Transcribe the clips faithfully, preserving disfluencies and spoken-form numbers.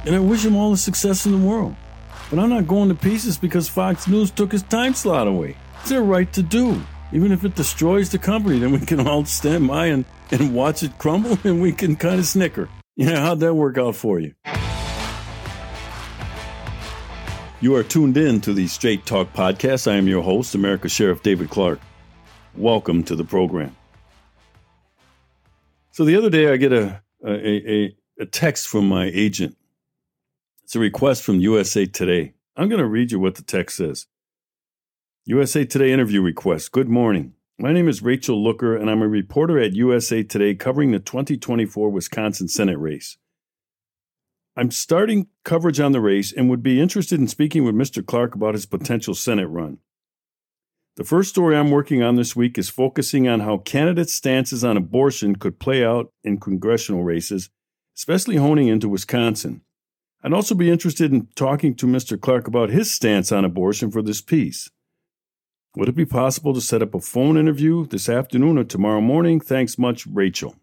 And I wish him all the success in the world. But I'm not going to pieces because Fox News took his time slot away. It's their right to do. Even if it destroys the company, then we can all stand by and, and watch it crumble, and we can kind of snicker. Yeah, how'd that work out for you? You are tuned in to the Straight Talk Podcast. I am your host, America's Sheriff David Clark. Welcome to the program. So the other day I get a, a, a, a text from my agent. It's a request from U S A Today. I'm going to read you what the text says. U S A Today interview request. Good morning. My name is Rachel Looker, and I'm a reporter at U S A Today covering the twenty twenty-four Wisconsin Senate race. I'm starting coverage on the race and would be interested in speaking with Mister Clark about his potential Senate run. The first story I'm working on this week is focusing on how candidates' stances on abortion could play out in congressional races, especially honing into Wisconsin. I'd also be interested in talking to Mister Clark about his stance on abortion for this piece. Would it be possible to set up a phone interview this afternoon or tomorrow morning? Thanks much, Rachel.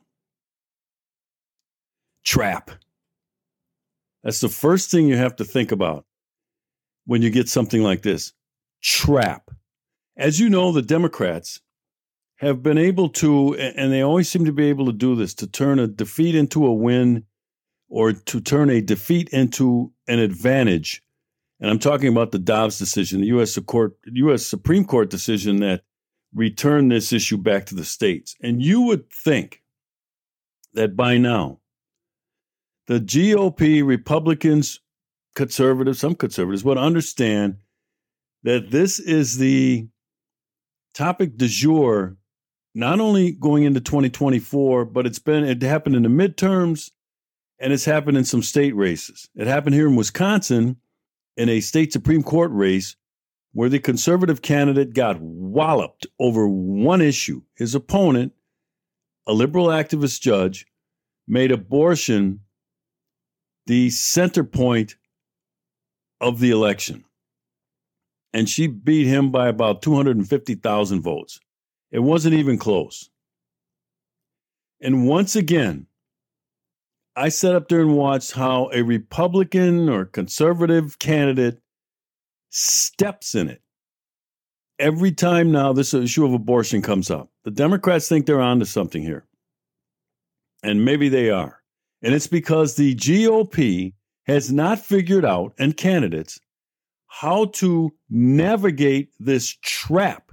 Trap. That's the first thing you have to think about when you get something like this. Trap. As you know, the Democrats have been able to, and they always seem to be able to do this, to turn a defeat into a win or to turn a defeat into an advantage. And I'm talking about the Dobbs decision, the U S Court, U S Supreme Court decision that returned this issue back to the states. And you would think that by now, the G O P, Republicans, conservatives, some conservatives would understand that this is the topic du jour, not only going into twenty twenty-four, but it's been, it happened in the midterms and it's happened in some state races. It happened here in Wisconsin in a state Supreme Court race where the conservative candidate got walloped over one issue. His opponent, a liberal activist judge, made abortion the center point of the election. And she beat him by about two hundred fifty thousand votes. It wasn't even close. And once again, I sat up there and watched how a Republican or conservative candidate steps in it. Every time now this issue of abortion comes up, the Democrats think they're onto something here. And maybe they are. And it's because the G O P has not figured out, and candidates, how to navigate this trap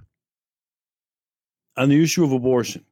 on the issue of abortion.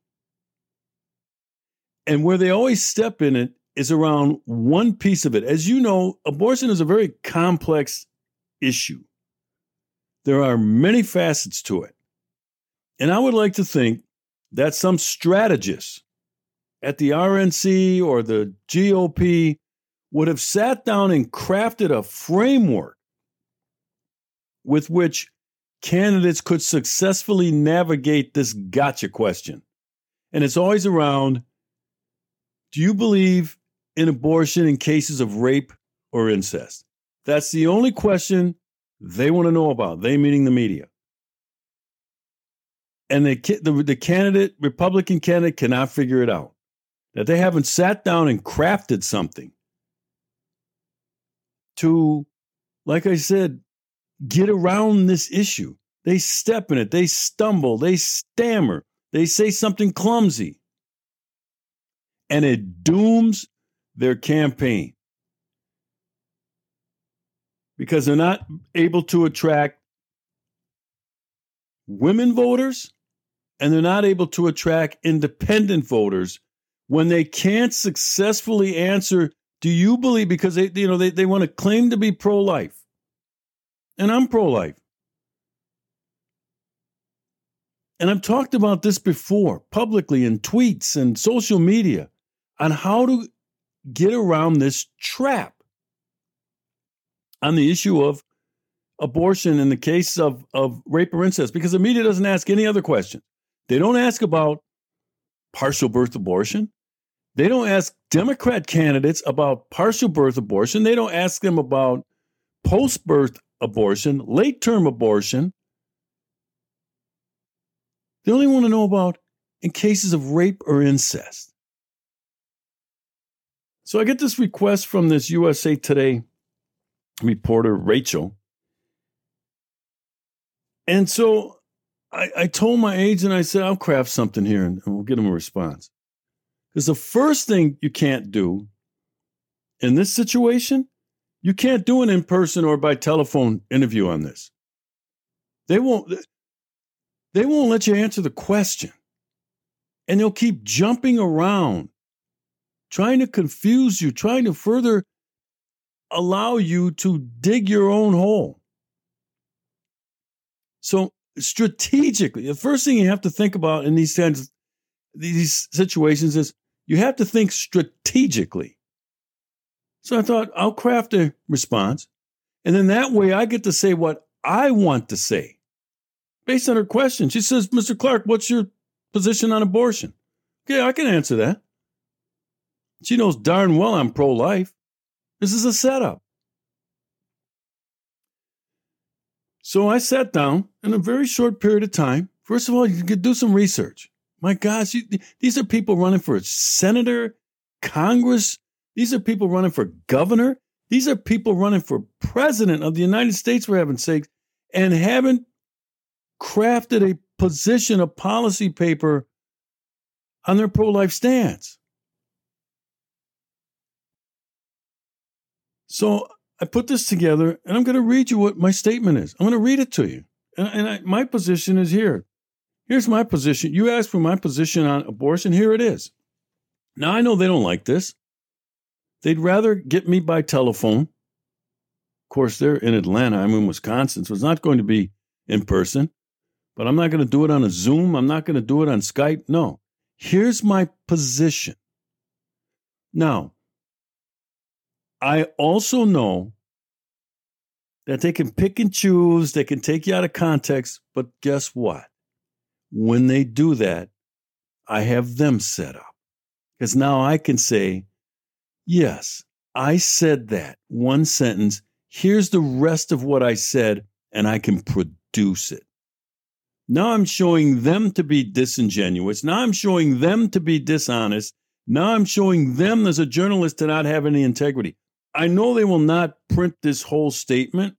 And where they always step in it is around one piece of it. As you know, abortion is a very complex issue. There are many facets to it. And I would like to think that some strategists at the R N C or the G O P would have sat down and crafted a framework with which candidates could successfully navigate this gotcha question. And it's always around, do you believe in abortion in cases of rape or incest? That's the only question they want to know about, they meaning the media. And the, the, the candidate, Republican candidate, cannot figure it out. That they haven't sat down and crafted something to, like I said, get around this issue. They step in it. They stumble. They stammer. They say something clumsy. And it dooms their campaign. Because they're not able to attract women voters and they're not able to attract independent voters when they can't successfully answer, do you believe, because they, you know, they, they want to claim to be pro-life. And I'm pro-life. And I've talked about this before, publicly in tweets and social media, on how to get around this trap on the issue of abortion in the case of, of rape or incest, because the media doesn't ask any other question. They don't ask about partial birth abortion. They don't ask Democrat candidates about partial birth abortion. They don't ask them about post-birth abortion, late-term abortion. They only want to know about in cases of rape or incest. So I get this request from this U S A Today reporter, Rachel. And so I, I told my agent, I said, I'll craft something here and, and we'll get him a response. Because the first thing you can't do in this situation, you can't do an in-person or by telephone interview on this. They won't, they won't let you answer the question. And they'll keep jumping around, trying to confuse you, trying to further allow you to dig your own hole. So strategically, the first thing you have to think about in these kinds of these situations is you have to think strategically. So I thought I'll craft a response, and then that way I get to say what I want to say based on her question. She says, Mister Clark, what's your position on abortion? Okay, I can answer that. She knows darn well I'm pro-life. This is a setup. So I sat down in a very short period of time. First of all, you could do some research. My gosh, you, these are people running for senator, Congress. These are people running for governor. These are people running for president of the United States, for heaven's sake, and haven't crafted a position, a policy paper on their pro-life stance. So I put this together, and I'm going to read you what my statement is. I'm going to read it to you. And, and I, my position is here. Here's my position. You asked for my position on abortion. Here it is. Now, I know they don't like this. They'd rather get me by telephone. Of course, they're in Atlanta. I'm in Wisconsin, so it's not going to be in person. But I'm not going to do it on a Zoom. I'm not going to do it on Skype. No. Here's my position. Now, I also know that they can pick and choose. They can take you out of context. But guess what? When they do that, I have them set up. Because now I can say, yes, I said that. One sentence. Here's the rest of what I said, and I can produce it. Now I'm showing them to be disingenuous. Now I'm showing them to be dishonest. Now I'm showing them as a journalist to not have any integrity. I know they will not print this whole statement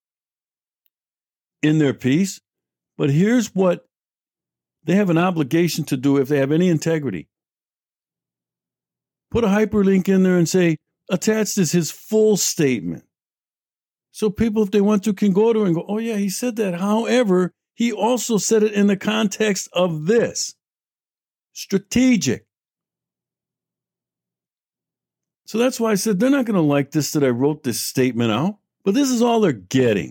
in their piece, but here's what they have an obligation to do if they have any integrity. Put a hyperlink in there and say, attached is his full statement. So people, if they want to, can go to it and go, oh yeah, he said that. However, he also said it in the context of this. Strategic. So that's why I said they're not going to like this, that I wrote this statement out, but this is all they're getting.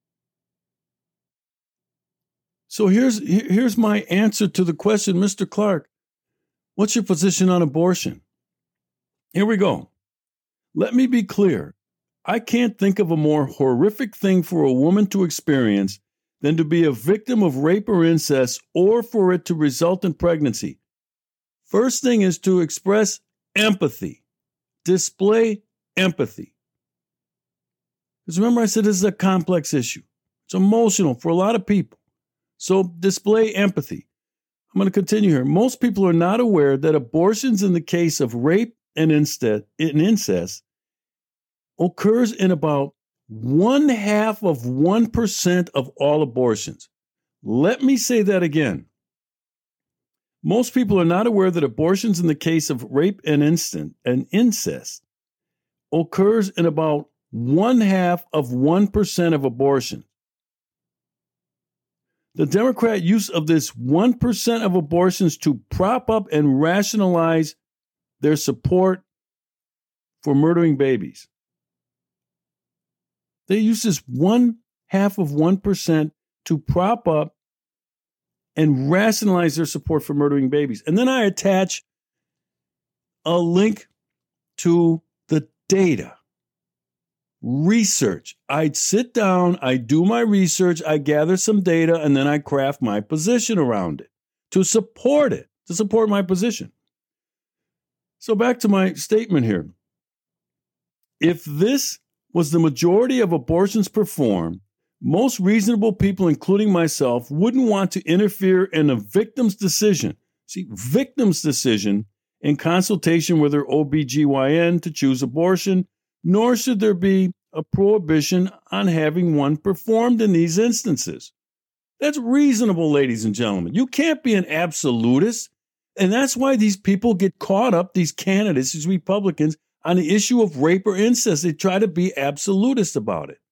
So here's, here's my answer to the question, Mister Clark, what's your position on abortion? Here we go. Let me be clear. I can't think of a more horrific thing for a woman to experience than to be a victim of rape or incest, or for it to result in pregnancy. First thing is to express empathy. Display empathy. Because remember I said this is a complex issue. It's emotional for a lot of people. So display empathy. I'm going to continue here. Most people are not aware that abortions in the case of rape and incest, in incest occurs in about one half of one percent of all abortions. Let me say that again. Most people are not aware that abortions in the case of rape and instant and incest occurs in about one half of one percent of abortions. The Democrat use of this one percent of abortions to prop up and rationalize their support for murdering babies. They use this one half of one percent to prop up and rationalize their support for murdering babies. And then I attach a link to the data. Research. I'd sit down, I do my research, I gather some data, and then I craft my position around it to support it, to support my position. So back to my statement here. If this was the majority of abortions performed, most reasonable people, including myself, wouldn't want to interfere in a victim's decision. See, victim's decision in consultation with her O B G Y N to choose abortion, nor should there be a prohibition on having one performed in these instances. That's reasonable, ladies and gentlemen. You can't be an absolutist. And that's why these people get caught up, these candidates, these Republicans, on the issue of rape or incest. They try to be absolutist about it.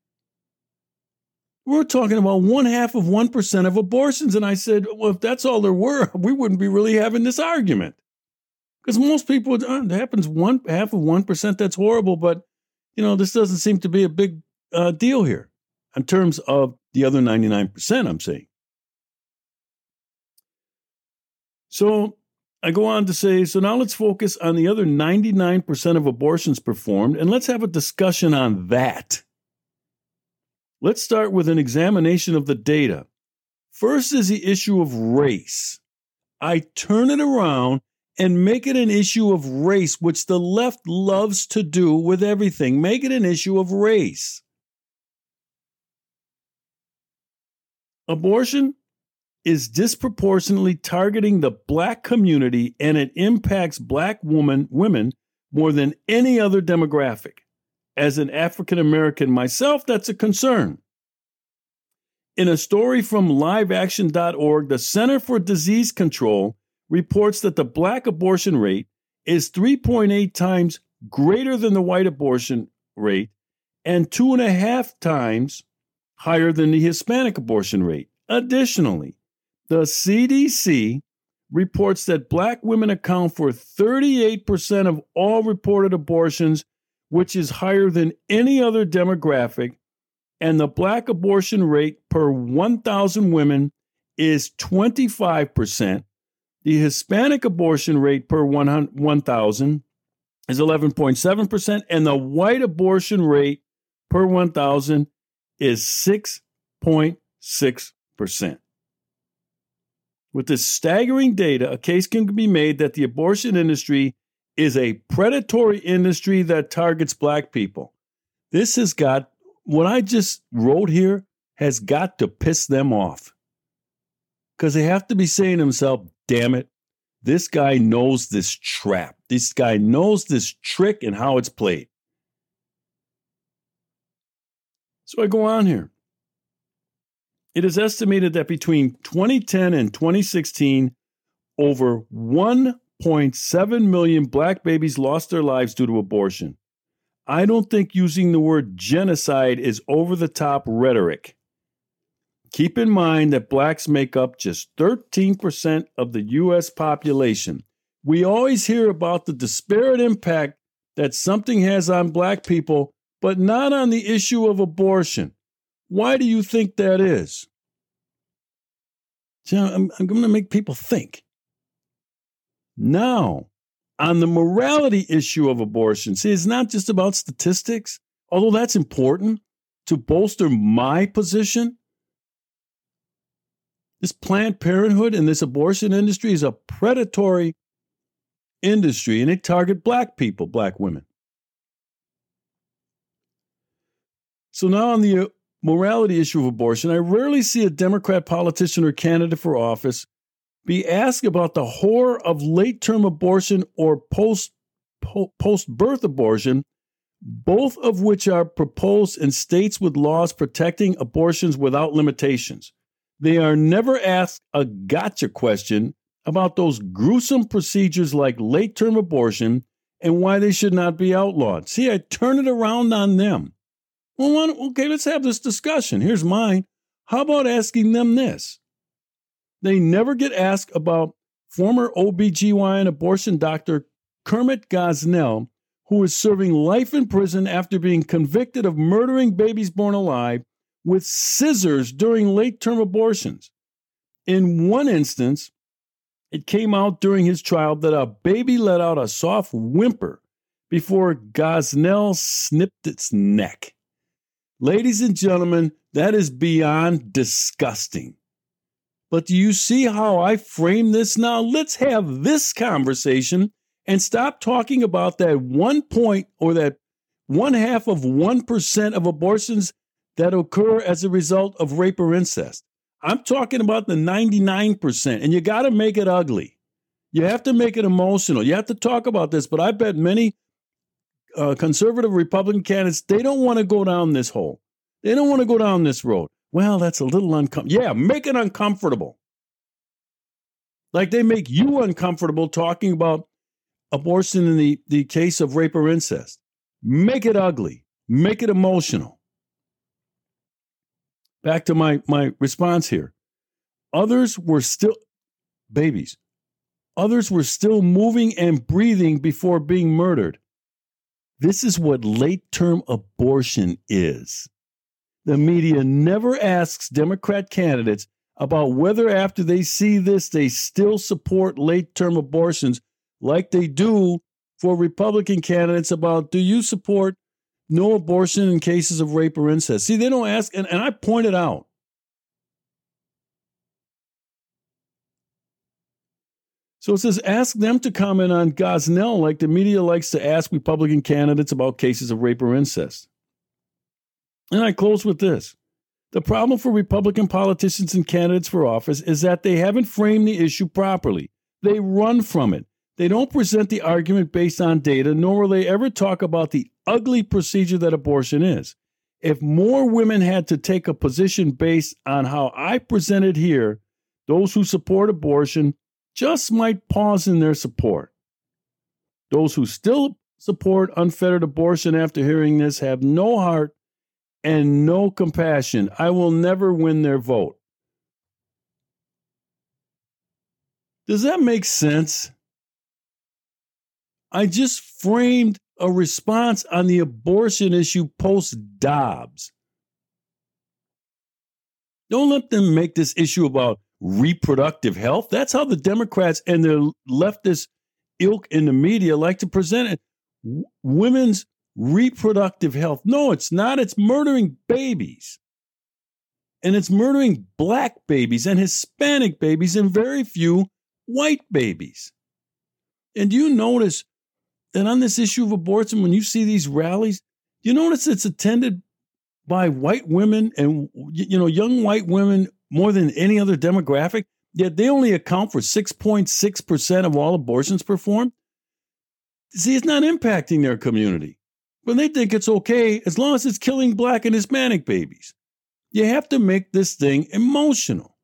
We're talking about one half of one percent of abortions. And I said, well, if that's all there were, we wouldn't be really having this argument. Because most people, uh, it happens one half of one percent. That's horrible. But, you know, this doesn't seem to be a big uh, deal here in terms of the other ninety-nine percent, I'm saying. So I go on to say, so now let's focus on the other ninety-nine percent of abortions performed, and let's have a discussion on that. Let's start with an examination of the data. First is the issue of race. I turn it around and make it an issue of race, which the left loves to do with everything. Make it an issue of race. Abortion is disproportionately targeting the black community, and it impacts black woman, women more than any other demographic. As an African American myself, that's a concern. In a story from live action dot org, the Center for Disease Control reports that the black abortion rate is three point eight times greater than the white abortion rate and two and a half times higher than the Hispanic abortion rate. Additionally, the C D C reports that black women account for thirty-eight percent of all reported abortions, which is higher than any other demographic, and the black abortion rate per one thousand women is twenty-five percent. The Hispanic abortion rate per one thousand is eleven point seven percent, and the white abortion rate per one thousand is six point six percent. With this staggering data, a case can be made that the abortion industry is a predatory industry that targets black people. This has got, what I just wrote here has got to piss them off. Because they have to be saying to themselves, damn it, this guy knows this trap. This guy knows this trick and how it's played. So I go on here. It is estimated that between twenty ten and twenty sixteen, over one point seven million black babies lost their lives due to abortion. I don't think using the word genocide is over-the-top rhetoric. Keep in mind that blacks make up just thirteen percent of the U S population. We always hear about the disparate impact that something has on black people, but not on the issue of abortion. Why do you think that is? So I'm, I'm going to make people think. Now, on the morality issue of abortion, see, it's not just about statistics, although that's important to bolster my position. This Planned Parenthood and this abortion industry is a predatory industry, and they target black people, black women. So now on the morality issue of abortion, I rarely see a Democrat politician or candidate for office be asked about the horror of late-term abortion or post, po- post-birth abortion, both of which are proposed in states with laws protecting abortions without limitations. They are never asked a gotcha question about those gruesome procedures like late-term abortion and why they should not be outlawed. See, I turn it around on them. Well, okay, let's have this discussion. Here's mine. How about asking them this? They never get asked about former O B G Y N abortion doctor Kermit Gosnell, who is serving life in prison after being convicted of murdering babies born alive with scissors during late-term abortions. In one instance, it came out during his trial that a baby let out a soft whimper before Gosnell snipped its neck. Ladies and gentlemen, that is beyond disgusting. But do you see how I frame this now? Let's have this conversation and stop talking about that one point or that one half of one percent of abortions that occur as a result of rape or incest. I'm talking about the ninety-nine percent, and you got to make it ugly. You have to make it emotional. You have to talk about this. But I bet many uh, conservative Republican candidates, they don't want to go down this hole. They don't want to go down this road. Well, that's a little uncomfortable. Yeah, make it uncomfortable. Like they make you uncomfortable talking about abortion in the, the case of rape or incest. Make it ugly. Make it emotional. Back to my, my response here. Others were still, babies, others were still moving and breathing before being murdered. This is what late-term abortion is. The media never asks Democrat candidates about whether after they see this, they still support late-term abortions like they do for Republican candidates about, do you support no abortion in cases of rape or incest? See, they don't ask, and, and I pointed out. So it says, ask them to comment on Gosnell like the media likes to ask Republican candidates about cases of rape or incest. And I close with this. The problem for Republican politicians and candidates for office is that they haven't framed the issue properly. They run from it. They don't present the argument based on data, nor will they ever talk about the ugly procedure that abortion is. If more women had to take a position based on how I presented here, those who support abortion just might pause in their support. Those who still support unfettered abortion after hearing this have no heart and no compassion. I will never win their vote. Does that make sense? I just framed a response on the abortion issue post-Dobbs. Don't let them make this issue about reproductive health. That's how the Democrats and their leftist ilk in the media like to present it. W- women's reproductive health. No, it's not. It's murdering babies. And it's murdering black babies and Hispanic babies and very few white babies. And do you notice that on this issue of abortion, when you see these rallies, you notice it's attended by white women and, you know, young white women more than any other demographic, yet they only account for six point six percent of all abortions performed? See, it's not impacting their community, but they think it's okay as long as it's killing black and Hispanic babies. You have to make this thing emotional.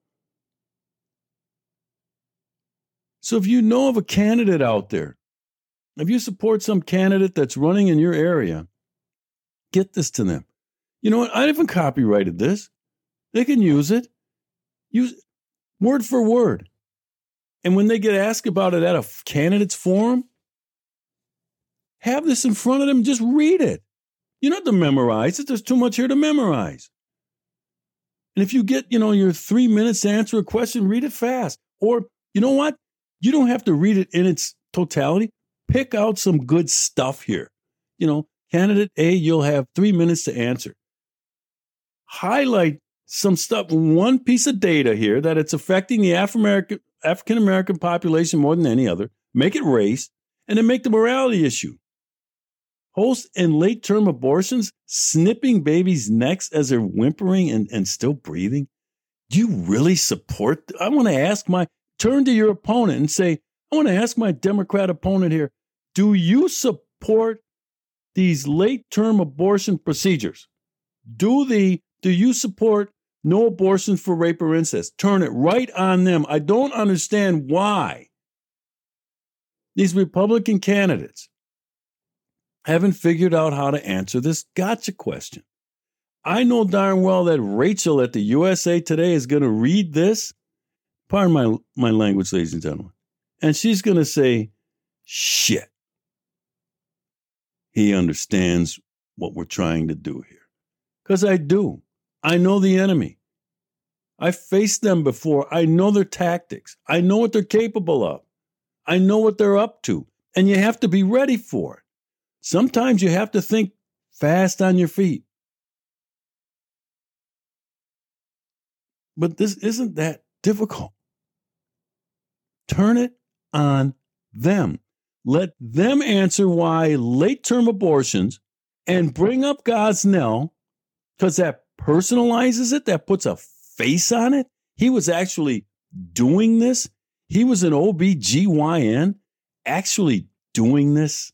So if you know of a candidate out there, if you support some candidate that's running in your area, get this to them. You know what? I haven't copyrighted this. They can use it. Use word for word. And when they get asked about it at a candidates forum, have this in front of them. Just read it. You don't have to memorize it. There's too much here to memorize. And if you get, you know, your three minutes to answer a question, read it fast. Or, you know what? You don't have to read it in its totality. Pick out some good stuff here. You know, candidate A, you'll have three minutes to answer. Highlight some stuff, one piece of data here that it's affecting the Afro-American, African-American population more than any other. Make it race, and then make the morality issue. Host and late-term abortions, snipping babies' necks as they're whimpering and, and still breathing. Do you really support? I want to ask my, turn to your opponent and say, I want to ask my Democrat opponent here, do you support these late-term abortion procedures? Do the, do you support no abortions for rape or incest? Turn it right on them. I don't understand why these Republican candidates haven't figured out how to answer this gotcha question. I know darn well that Rachel at the U S A Today is going to read this. Pardon my, my language, ladies and gentlemen. And she's going to say, shit. He understands what we're trying to do here. Because I do. I know the enemy. I've faced them before. I know their tactics. I know what they're capable of. I know what they're up to. And you have to be ready for it. Sometimes you have to think fast on your feet. But this isn't that difficult. Turn it on them. Let them answer why late-term abortions and bring up Gosnell, because that personalizes it, that puts a face on it. He was actually doing this. He was an O B G Y N actually doing this.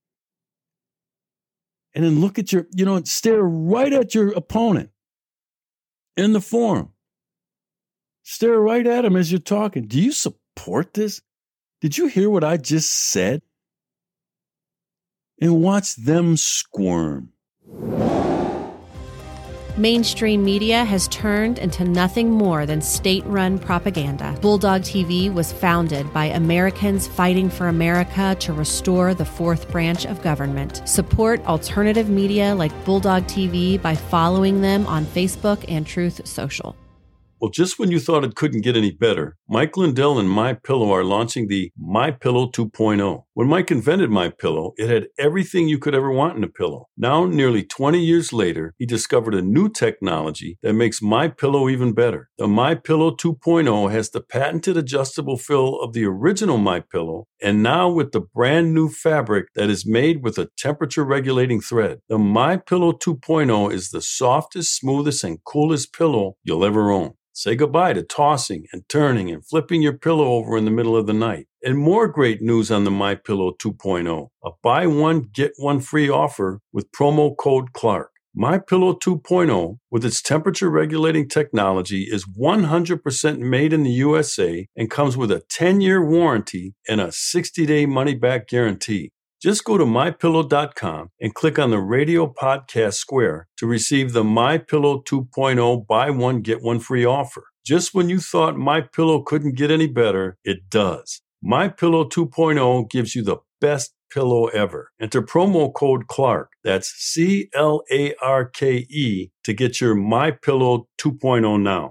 And then look at your, you know, stare right at your opponent in the forum. Stare right at him as you're talking. Do you support this? Did you hear what I just said? And watch them squirm. Mainstream media has turned into nothing more than state-run propaganda. Bulldog T V was founded by Americans fighting for America to restore the fourth branch of government. Support alternative media like Bulldog T V by following them on Facebook and Truth Social. Well, just when you thought it couldn't get any better, Mike Lindell and MyPillow are launching the MyPillow two point oh. When Mike invented MyPillow, it had everything you could ever want in a pillow. Now, nearly twenty years later, he discovered a new technology that makes MyPillow even better. The MyPillow two point oh has the patented adjustable fill of the original MyPillow, and now with the brand new fabric that is made with a temperature-regulating thread. The MyPillow two point oh is the softest, smoothest, and coolest pillow you'll ever own. Say goodbye to tossing and turning and flipping your pillow over in the middle of the night. And more great news on the MyPillow two point oh. A buy one, get one free offer with promo code Clark. MyPillow two point oh, with its temperature-regulating technology, is one hundred percent made in the U S A and comes with a ten-year warranty and a sixty-day money-back guarantee. Just go to my pillow dot com and click on the radio podcast square to receive the MyPillow two point oh buy one, get one free offer. Just when you thought MyPillow couldn't get any better, it does. MyPillow two point oh gives you the best pillow ever. Enter promo code Clark, that's C L A R K E, to get your MyPillow two point oh now.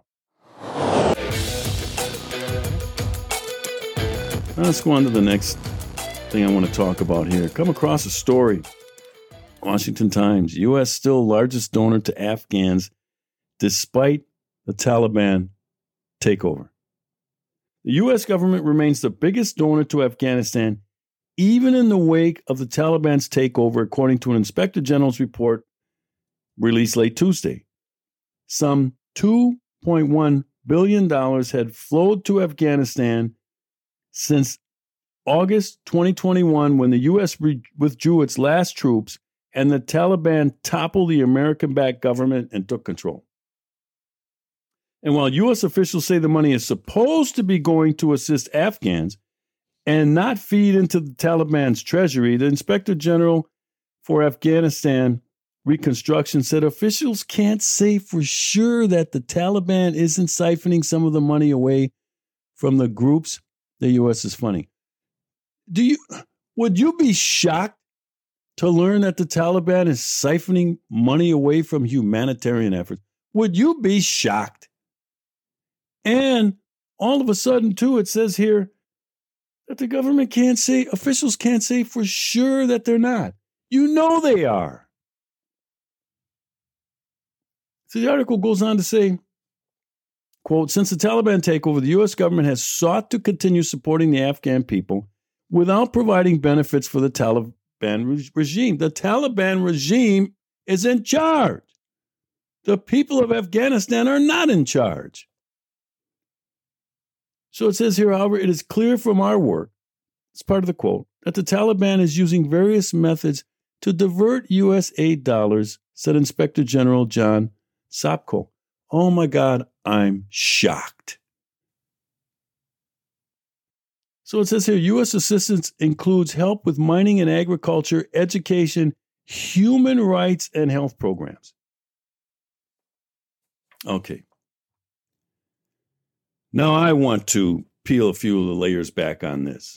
Now let's go on to the next thing I want to talk about here. Come across a story. Washington Times. U S still largest donor to Afghans despite the Taliban takeover. The U S government remains the biggest donor to Afghanistan, even in the wake of the Taliban's takeover, according to an Inspector General's report released late Tuesday. Some two point one billion dollars had flowed to Afghanistan since August twenty twenty-one, when the U S re- withdrew its last troops and the Taliban toppled the American-backed government and took control. And while U S officials say the money is supposed to be going to assist Afghans and not feed into the Taliban's treasury, the Inspector General for Afghanistan Reconstruction said officials can't say for sure that the Taliban isn't siphoning some of the money away from the groups the U S is funding. Do you would you be shocked to learn that the Taliban is siphoning money away from humanitarian efforts? Would you be shocked? And all of a sudden, too, it says here that the government can't say, officials can't say for sure that they're not. You know they are. So the article goes on to say, quote, since the Taliban takeover, the U S government has sought to continue supporting the Afghan people without providing benefits for the Taliban re- regime. The Taliban regime is in charge. The people of Afghanistan are not in charge. So it says here, however, it is clear from our work, it's part of the quote, that the Taliban is using various methods to divert U S aid dollars, said Inspector General John Sopko. Oh my God, I'm shocked. So it says here, U S assistance includes help with mining and agriculture, education, human rights, and health programs. Okay. Now I want to peel a few of the layers back on this.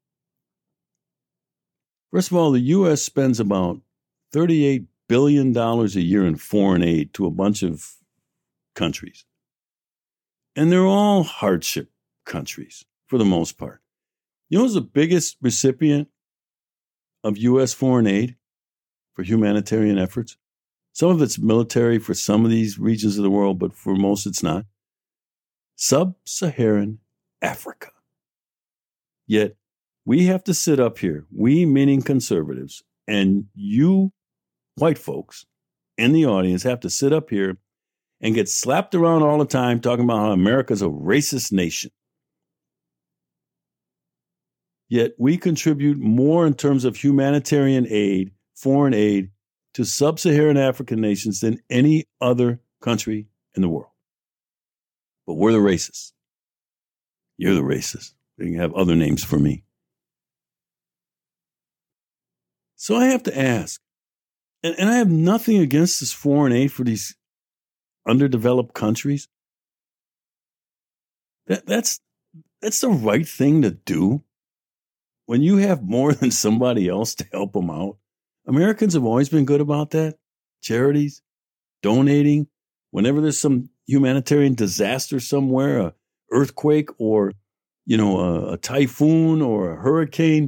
First of all, the U S spends about thirty-eight billion dollars a year in foreign aid to a bunch of countries. And they're all hardship countries for the most part. You know who's the biggest recipient of U S foreign aid for humanitarian efforts? Some of it's military for some of these regions of the world, but for most it's not. Sub-Saharan Africa. Yet we have to sit up here, we meaning conservatives, and you white folks in the audience have to sit up here and get slapped around all the time talking about how America's a racist nation. Yet we contribute more in terms of humanitarian aid, foreign aid, to sub-Saharan African nations than any other country in the world. But we're the racists. You're the racist. You can have other names for me. So I have to ask, and, and I have nothing against this foreign aid for these underdeveloped countries. That, that's, that's the right thing to do. When you have more than somebody else to help them out. Americans have always been good about that. Charities, donating. Whenever there's some humanitarian disaster somewhere, a earthquake or, you know, a, a typhoon or a hurricane,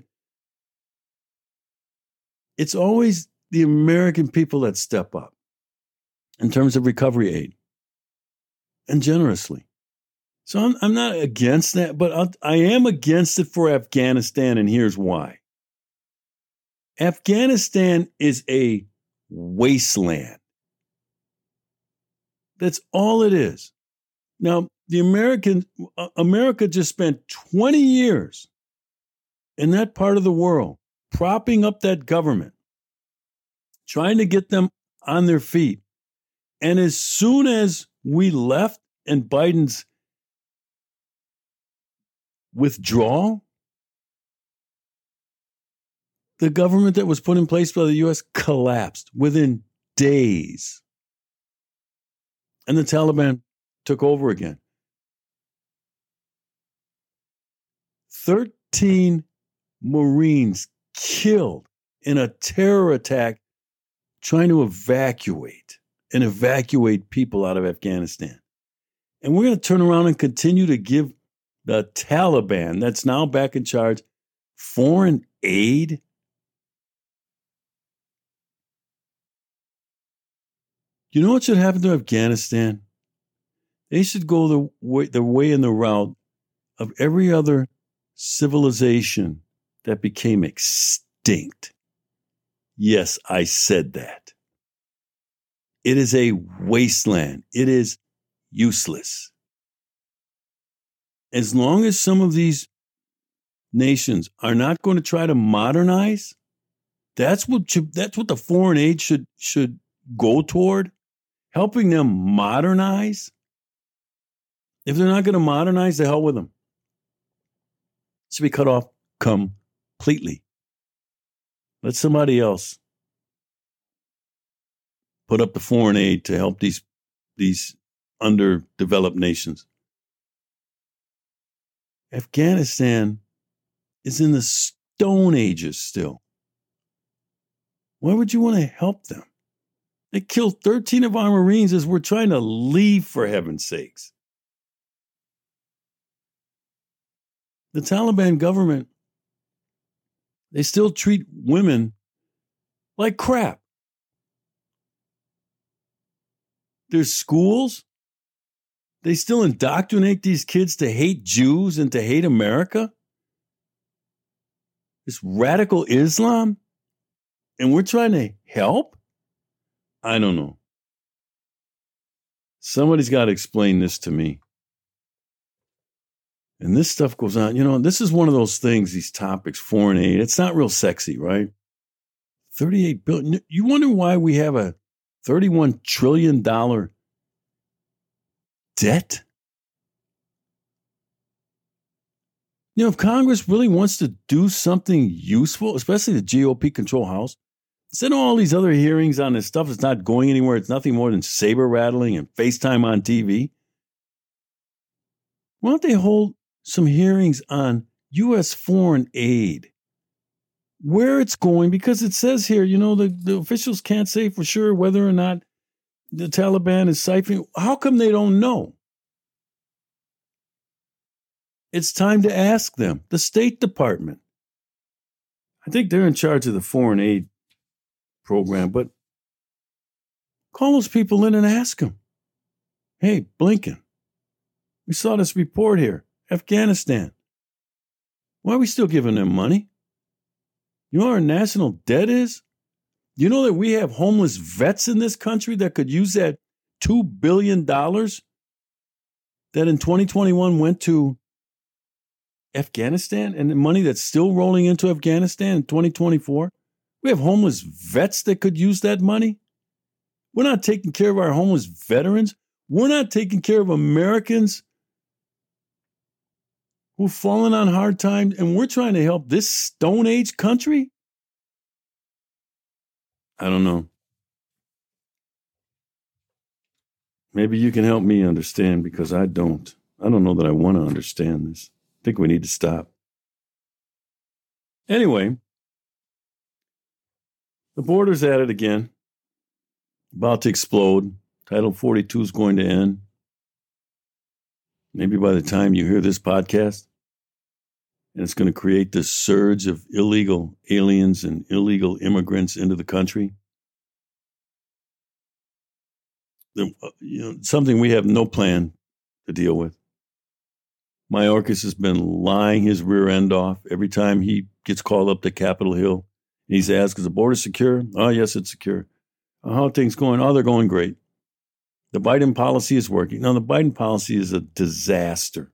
it's always the American people that step up in terms of recovery aid, and generously. So I'm, I'm not against that, but I'll, I am against it for Afghanistan, and here's why. Afghanistan is a wasteland. That's all it is. Now, the American uh, America just spent twenty years in that part of the world propping up that government, trying to get them on their feet. And as soon as we left and Biden's withdrawal, the government that was put in place by the U S collapsed within days. And the Taliban took over again. Thirteen Marines killed in a terror attack trying to evacuate and evacuate people out of Afghanistan. And we're going to turn around and continue to give the Taliban, that's now back in charge, foreign aid? You know what should happen to Afghanistan? They should go the way, the way and the route of every other civilization that became extinct. Yes, I said that. It is a wasteland. It is useless. As long as some of these nations are not going to try to modernize, that's what should, that's what the foreign aid should should go toward, helping them modernize. If they're not going to modernize, the hell with them. It should be cut off completely. Let somebody else put up the foreign aid to help these these underdeveloped nations. Afghanistan is in the Stone Ages still. Why would you want to help them? They killed thirteen of our Marines as we're trying to leave, for heaven's sakes. The Taliban government, they still treat women like crap. There's schools. They still indoctrinate these kids to hate Jews and to hate America. This radical Islam. And we're trying to help? I don't know. Somebody's got to explain this to me. And this stuff goes on. You know, this is one of those things, these topics, foreign aid. It's not real sexy, right? thirty-eight billion dollars. You wonder why we have a thirty-one trillion dollars debt? You know, if Congress really wants to do something useful, especially the G O P-controlled House, instead of all these other hearings on this stuff that's not going anywhere, it's nothing more than saber rattling and FaceTime on T V, why don't they hold some hearings on U S foreign aid, where it's going? Because it says here, you know, the, the officials can't say for sure whether or not the Taliban is siphoning. How come they don't know? It's time to ask them. The State Department. I think they're in charge of the foreign aid program, but call those people in and ask them. Hey, Blinken, we saw this report here. Afghanistan. Why are we still giving them money? You know what our national debt is? You know that we have homeless vets in this country that could use that two billion dollars that in twenty twenty-one went to Afghanistan and the money that's still rolling into Afghanistan in twenty twenty-four? We have homeless vets that could use that money. We're not taking care of our homeless veterans. We're not taking care of Americans who've fallen on hard times, and we're trying to help this Stone Age country? I don't know. Maybe you can help me understand, because I don't. I don't know that I want to understand this. I think we need to stop. Anyway, the border's at it again. About to explode. Title forty-two is going to end. Maybe by the time you hear this podcast, and it's going to create this surge of illegal aliens and illegal immigrants into the country. The, you know, something we have no plan to deal with. Mayorkas has been lying his rear end off every time he gets called up to Capitol Hill. He's asked, is the border secure? Oh, yes, it's secure. How are things going? Oh, they're going great. The Biden policy is working. No, the Biden policy is a disaster.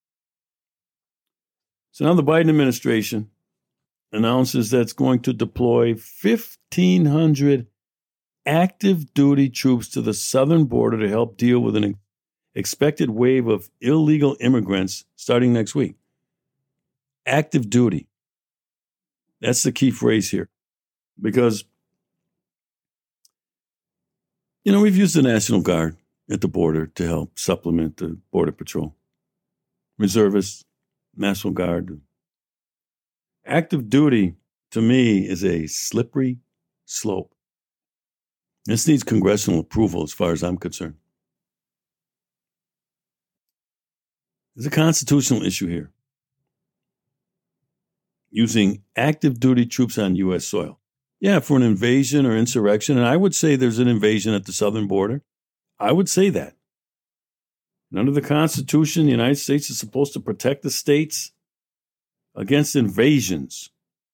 So now the Biden administration announces that it's going to deploy fifteen hundred active duty troops to the southern border to help deal with an expected wave of illegal immigrants starting next week. Active duty. That's the key phrase here. Because, you know, we've used the National Guard at the border to help supplement the Border Patrol. Reservists, National Guard. Active duty, to me, is a slippery slope. This needs congressional approval as far as I'm concerned. There's a constitutional issue here. Using active duty troops on U S soil. Yeah, for an invasion or insurrection, and I would say there's an invasion at the southern border. I would say that. And under the Constitution, the United States is supposed to protect the states against invasions.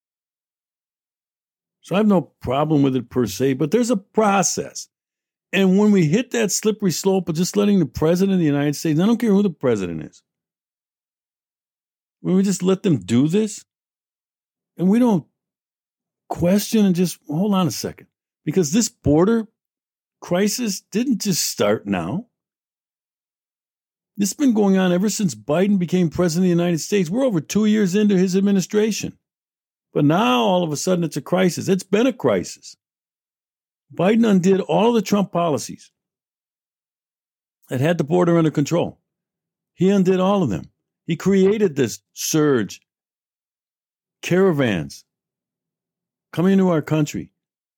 So I have no problem with it per se, but there's a process. And when we hit that slippery slope of just letting the president of the United States, I don't care who the president is, when we just let them do this, and we don't question and just, hold on a second, because this border crisis didn't just start now. This has been going on ever since Biden became president of the United States. We're over two years into his administration. But now, all of a sudden, it's a crisis. It's been a crisis. Biden undid all of the Trump policies that had the border under control. He undid all of them. He created this surge, caravans coming into our country.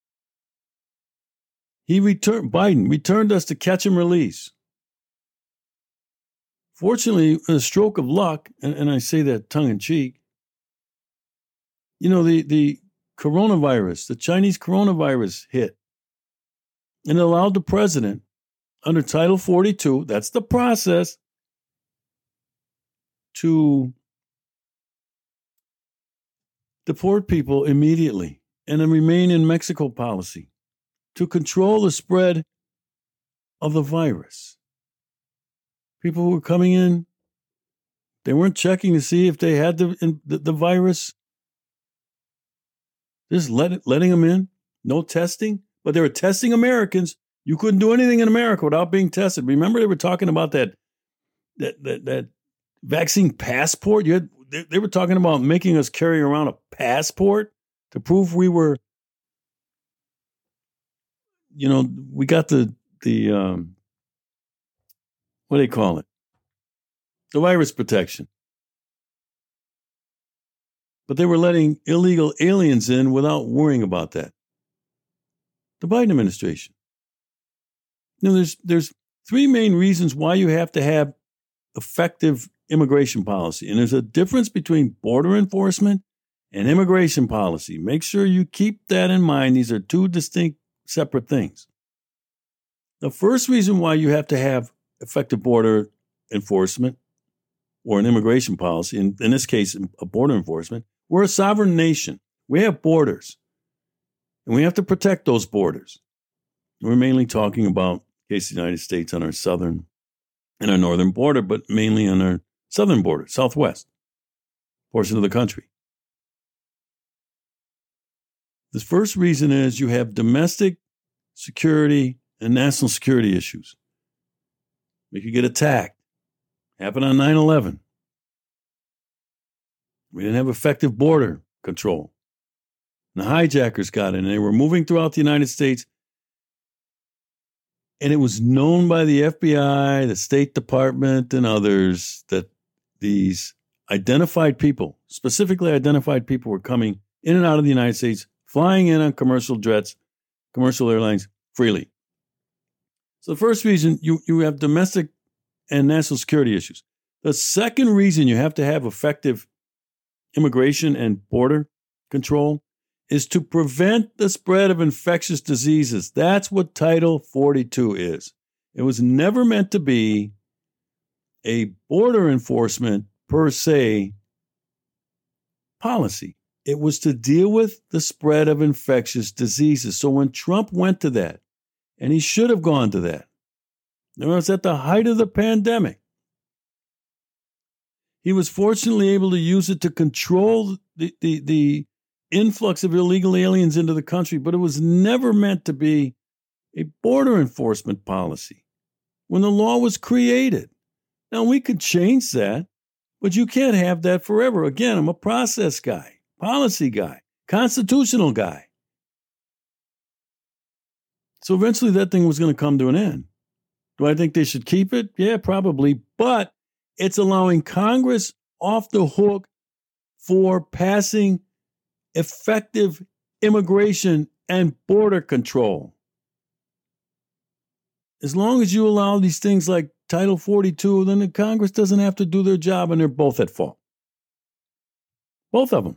He returned, Biden returned us to catch and release. Fortunately, a stroke of luck, and, and I say that tongue in cheek, you know, the, the coronavirus, the Chinese coronavirus hit, and it allowed the president, under Title forty-two, that's the process, to deport people immediately and a remain in Mexico policy to control the spread of the virus. People who were coming in, they weren't checking to see if they had the, the, the virus. Just let it, letting them in, no testing. But they were testing Americans. You couldn't do anything in America without being tested. Remember, they were talking about that that that, that vaccine passport. You had they, they were talking about making us carry around a passport to prove we were, you know, we got the the um, what do they call it? The virus protection. But they were letting illegal aliens in without worrying about that. The Biden administration. You know, there's there's three main reasons why you have to have effective immigration policy. And there's a difference between border enforcement and immigration policy. Make sure you keep that in mind. These are two distinct, separate things. The first reason why you have to have effective border enforcement or an immigration policy, in, in this case, a border enforcement, we're a sovereign nation. We have borders, and we have to protect those borders. We're mainly talking about, in case the United States, on our southern and our northern border, but mainly on our southern border, southwest. portion of the country. The first reason is you have domestic security and national security issues. We could get attacked. Happened on nine eleven. We didn't have effective border control. And the hijackers got in, and they were moving throughout the United States. And it was known by the F B I, the State Department, and others that these identified people, specifically identified people, were coming in and out of the United States, flying in on commercial jets, commercial airlines freely. So the first reason, you, you have domestic and national security issues. The second reason you have to have effective immigration and border control is to prevent the spread of infectious diseases. That's what Title forty-two is. It was never meant to be a border enforcement per se policy. It was to deal with the spread of infectious diseases. So when Trump went to that, and he should have gone to that, it was at the height of the pandemic, he was fortunately able to use it to control the, the, the influx of illegal aliens into the country, but it was never meant to be a border enforcement policy when the law was created. Now, we could change that, but you can't have that forever. Again, I'm a process guy, policy guy, constitutional guy. So eventually that thing was going to come to an end. Do I think they should keep it? Yeah, probably. But it's allowing Congress off the hook for passing effective immigration and border control. As long as you allow these things like Title forty-two, then the Congress doesn't have to do their job, and they're both at fault. Both of them.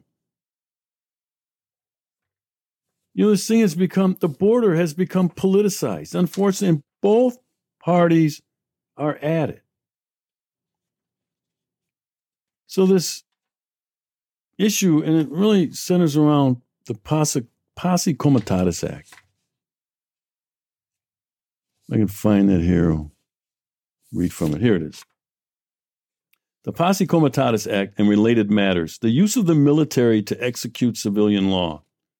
You know, this thing has become, the border has become politicized. Unfortunately, both parties are at it. So this issue, and it really centers around the Posse, Posse Comitatus Act. I can find that here. I'll read from it. Here it is. The Posse Comitatus Act and related matters. The use of the military to execute civilian law.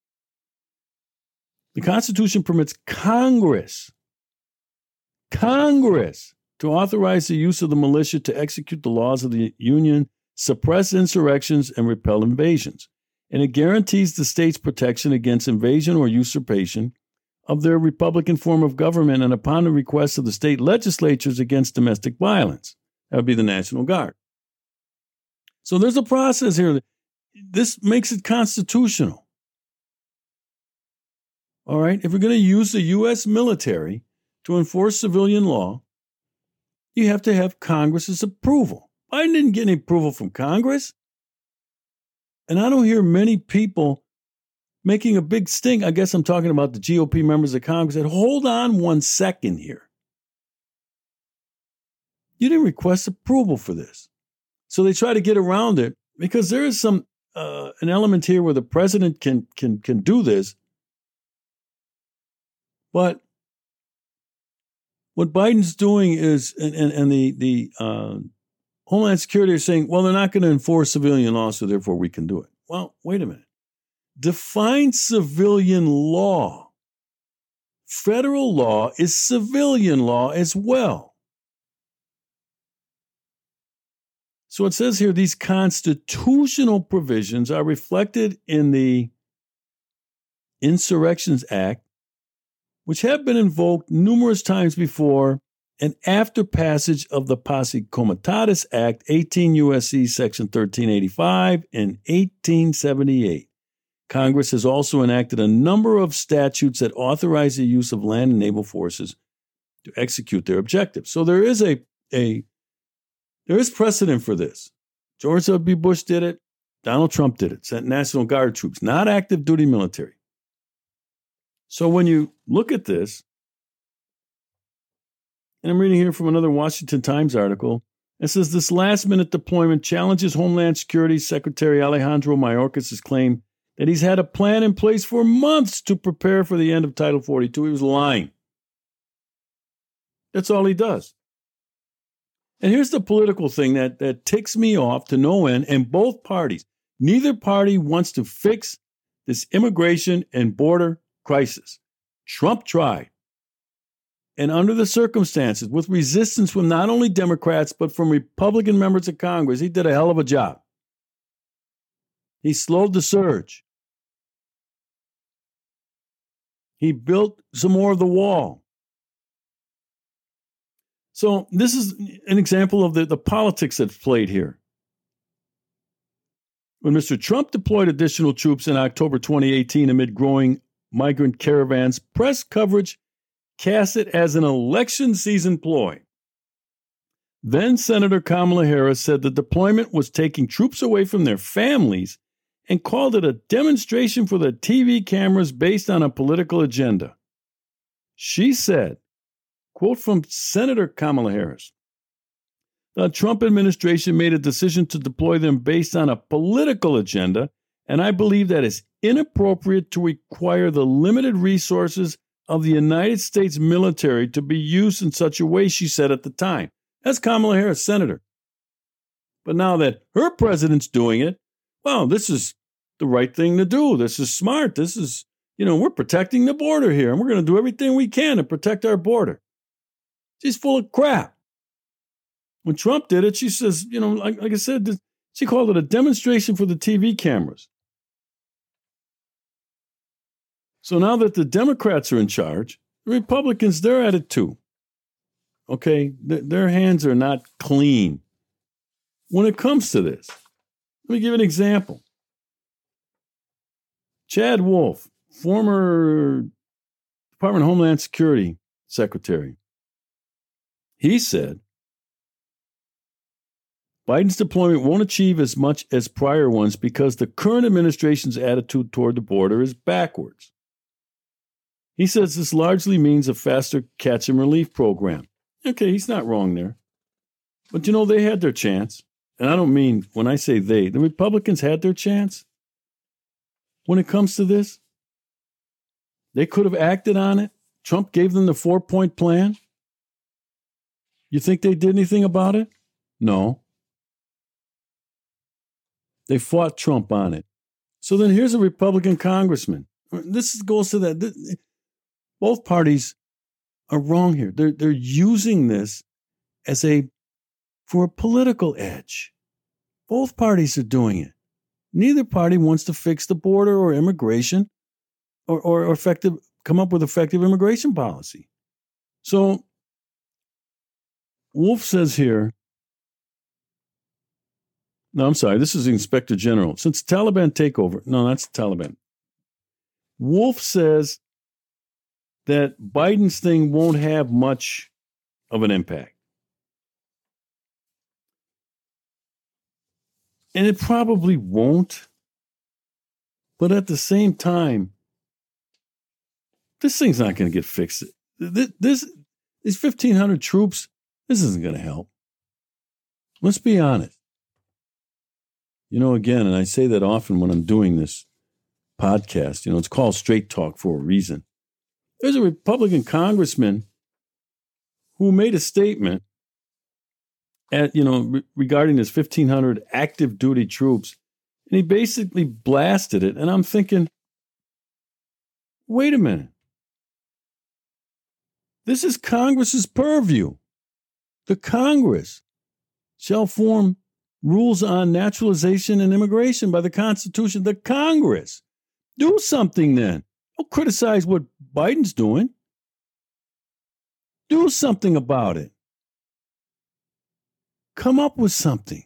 The Constitution permits Congress, Congress, to authorize the use of the militia to execute the laws of the Union, suppress insurrections, and repel invasions. And it guarantees the states protection against invasion or usurpation of their republican form of government and upon the request of the state legislatures against domestic violence. That would be the National Guard. So there's a process here. This makes it constitutional. All right, if we're going to use the U S military to enforce civilian law, you have to have Congress's approval. Biden didn't get any approval from Congress. And I don't hear many people making a big stink. I guess I'm talking about the G O P members of Congress that hold on one second here. You didn't request approval for this. So they try to get around it because there is some uh, an element here where the president can can can do this. But what Biden's doing is, and, and, and the, the uh, Homeland Security are saying, well, they're not going to enforce civilian law, so therefore we can do it. Well, wait a minute. Define civilian law. Federal law is civilian law as well. So it says here, these constitutional provisions are reflected in the Insurrections Act, which have been invoked numerous times before and after passage of the Posse Comitatus Act, eighteen U S C Section thirteen eighty-five in eighteen seventy-eight. Congress has also enacted a number of statutes that authorize the use of land and naval forces to execute their objectives. So there is a, a there is precedent for this. George W. Bush did it. Donald Trump did it. Sent National Guard troops, not active duty military. So when you look at this, and I'm reading here from another Washington Times article, it says this last-minute deployment challenges Homeland Security Secretary Alejandro Mayorkas' claim that he's had a plan in place for months to prepare for the end of Title forty-two. He was lying. That's all he does. And here's the political thing that, that ticks me off to no end, and both parties. Neither party wants to fix this immigration and border crisis. Trump tried. And under the circumstances, with resistance from not only Democrats, but from Republican members of Congress, he did a hell of a job. He slowed the surge. He built some more of the wall. So this is an example of the, the politics that's played here. When Mister Trump deployed additional troops in October twenty eighteen amid growing migrant caravans, press coverage cast it as an election season ploy. Then Senator Kamala Harris said the deployment was taking troops away from their families and called it a demonstration for the T V cameras based on a political agenda. She said, quote from Senator Kamala Harris, the Trump administration made a decision to deploy them based on a political agenda, and I believe that it's inappropriate to require the limited resources of the United States military to be used in such a way, she said at the time. That's Kamala Harris, senator. But now that her president's doing it, well, this is the right thing to do. This is smart. This is, you know, we're protecting the border here, and we're going to do everything we can to protect our border. She's full of crap. When Trump did it, she says, you know, like, like I said, she called it a demonstration for the T V cameras. So now that the Democrats are in charge, the Republicans, they're at it too. Okay, Th- their hands are not clean when it comes to this. Let me give you an example. Chad Wolf, former Department of Homeland Security Secretary, he said, Biden's deployment won't achieve as much as prior ones because the current administration's attitude toward the border is backwards. He says this largely means a faster catch and relief program. Okay, he's not wrong there. But you know, they had their chance. And I don't mean, when I say they, the Republicans had their chance. When it comes to this, they could have acted on it. Trump gave them the four-point plan. You think they did anything about it? No. They fought Trump on it. So then here's a Republican congressman. This goes to that. Both parties are wrong here. They're, they're using this as a, for a political edge. Both parties are doing it. Neither party wants to fix the border or immigration or, or, or effective, come up with effective immigration policy. So Wolf says here, no, I'm sorry, this is the Inspector General. Since the Taliban takeover, no, that's the Taliban. Wolf says that Biden's thing won't have much of an impact. And it probably won't. But at the same time, this thing's not going to get fixed. This, this, these fifteen hundred troops, this isn't going to help. Let's be honest. You know, again, and I say that often when I'm doing this podcast, you know, it's called Straight Talk for a reason. There's a Republican congressman who made a statement at, you know, re- regarding his fifteen hundred active duty troops, and he basically blasted it. And I'm thinking, wait a minute. This is Congress's purview. The Congress shall form rules on naturalization and immigration by the Constitution. The Congress. Do something then. Don't criticize what Biden's doing. Do something about it. Come up with something.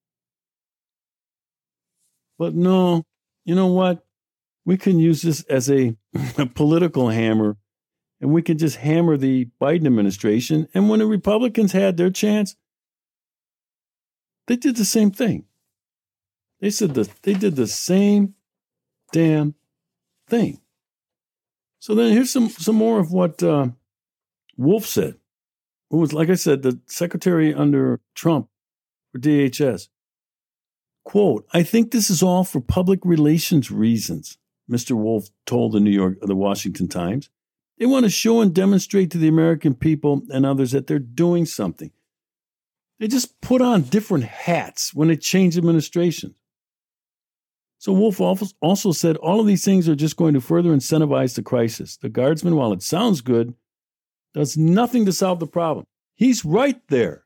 But no, you know what? We can use this as a, a political hammer, and we can just hammer the Biden administration. And when the Republicans had their chance, they did the same thing. They said that they did the same damn thing. So then here's some, some more of what uh, Wolf said, who was, like I said, the secretary under Trump for D H S. Quote, I think this is all for public relations reasons, Mister Wolf told the New York, the Washington Times. They want to show and demonstrate to the American people and others that they're doing something. They just put on different hats when they change administrations. So Wolf also said all of these things are just going to further incentivize the crisis. The Guardsman, while it sounds good, does nothing to solve the problem. He's right there.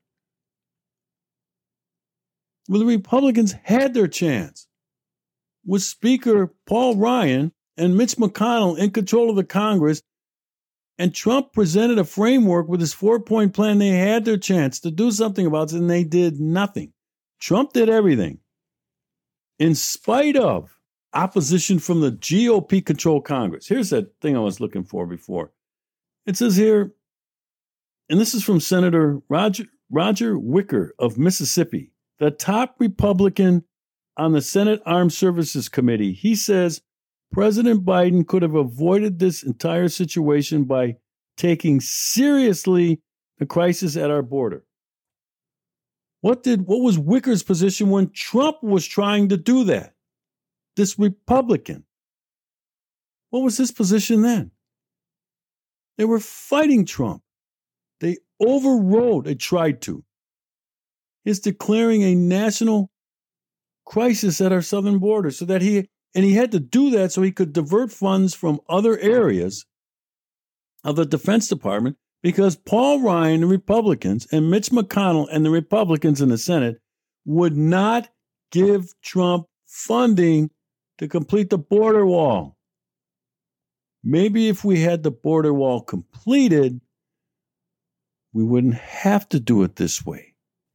Well, the Republicans had their chance. With Speaker Paul Ryan and Mitch McConnell in control of the Congress, and Trump presented a framework with his four-point plan. They had their chance to do something about it, and they did nothing. Trump did everything. In spite of opposition from the G O P-controlled Congress. Here's that thing I was looking for before. It says here, and this is from Senator Roger, Roger Wicker of Mississippi, the top Republican on the Senate Armed Services Committee. He says, President Biden could have avoided this entire situation by taking seriously the crisis at our border. What did what was Wicker's position when Trump was trying to do that? This Republican. What was his position then? They were fighting Trump. They overrode, they tried to, his declaring a national crisis at our southern border so that he And he had to do that so he could divert funds from other areas of the Defense Department because Paul Ryan, the Republicans, and Mitch McConnell and the Republicans in the Senate would not give Trump funding to complete the border wall. Maybe if we had the border wall completed, we wouldn't have to do it this way.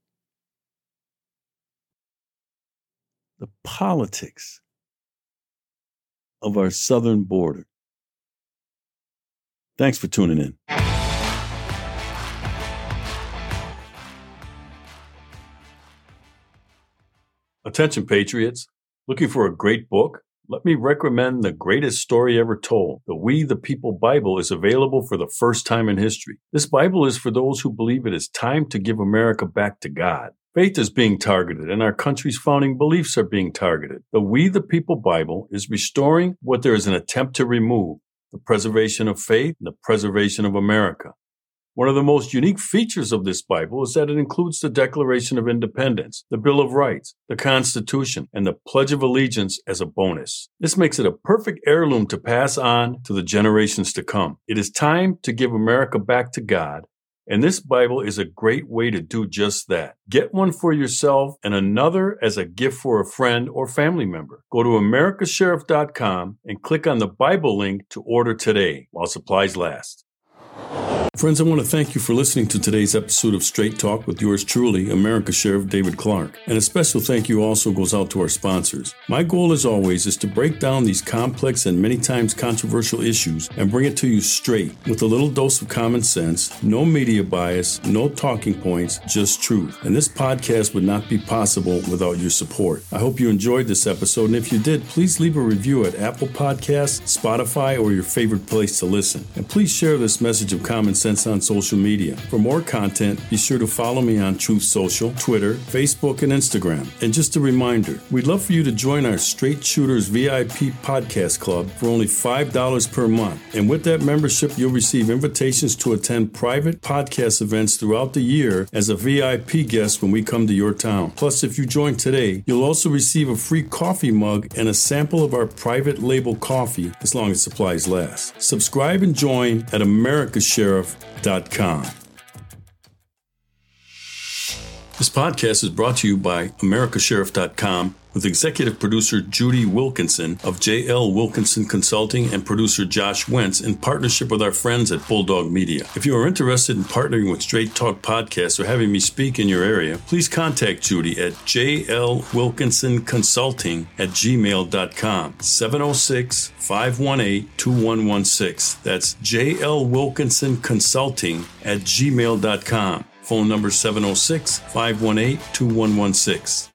The politics of our southern border. Thanks for tuning in. Attention, Patriots. Looking for a great book? Let me recommend The Greatest Story Ever Told. The We the People Bible is available for the first time in history. This Bible is for those who believe it is time to give America back to God. Faith is being targeted, and our country's founding beliefs are being targeted. The We the People Bible is restoring what there is an attempt to remove, the preservation of faith and the preservation of America. One of the most unique features of this Bible is that it includes the Declaration of Independence, the Bill of Rights, the Constitution, and the Pledge of Allegiance as a bonus. This makes it a perfect heirloom to pass on to the generations to come. It is time to give America back to God, and this Bible is a great way to do just that. Get one for yourself and another as a gift for a friend or family member. Go to america sheriff dot com and click on the Bible link to order today while supplies last. Friends, I want to thank you for listening to today's episode of Straight Talk with yours truly, America Sheriff David Clark. And a special thank you also goes out to our sponsors. My goal, as always, is to break down these complex and many times controversial issues and bring it to you straight with a little dose of common sense, no media bias, no talking points, just truth. And this podcast would not be possible without your support. I hope you enjoyed this episode, and if you did, please leave a review at Apple Podcasts, Spotify, or your favorite place to listen. And please share this message of common sense on social media. For more content, be sure to follow me on Truth Social, Twitter, Facebook, and Instagram. And just a reminder, we'd love for you to join our Straight Shooters V I P podcast club for only five dollars per month. And with that membership, you'll receive invitations to attend private podcast events throughout the year as a V I P guest when we come to your town. Plus, if you join today, you'll also receive a free coffee mug and a sample of our private label coffee as long as supplies last. Subscribe and join at america sheriff dot com. This podcast is brought to you by america sheriff dot com with executive producer Judy Wilkinson of J L Wilkinson Consulting and producer Josh Wentz in partnership with our friends at Bulldog Media. If you are interested in partnering with Straight Talk Podcasts or having me speak in your area, please contact Judy at J L Wilkinson Consulting at gmail dot com, seven oh six, five one eight, two one one six. That's J L Wilkinson Consulting at gmail dot com. Phone number seven oh six, five one eight, two one one six.